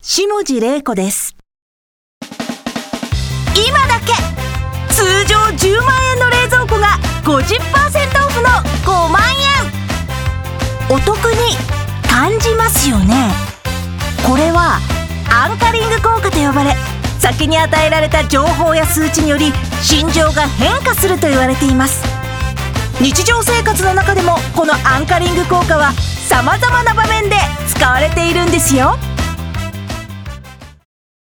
下地玲子です。今だけ通常10万円の冷蔵庫が 50% オフの5万円。お得に感じますよね。これはアンカリング効果と呼ばれ、先に与えられた情報や数値により心情が変化すると言われています。日常生活の中でもこのアンカリング効果は様々な場面で使われているんですよ。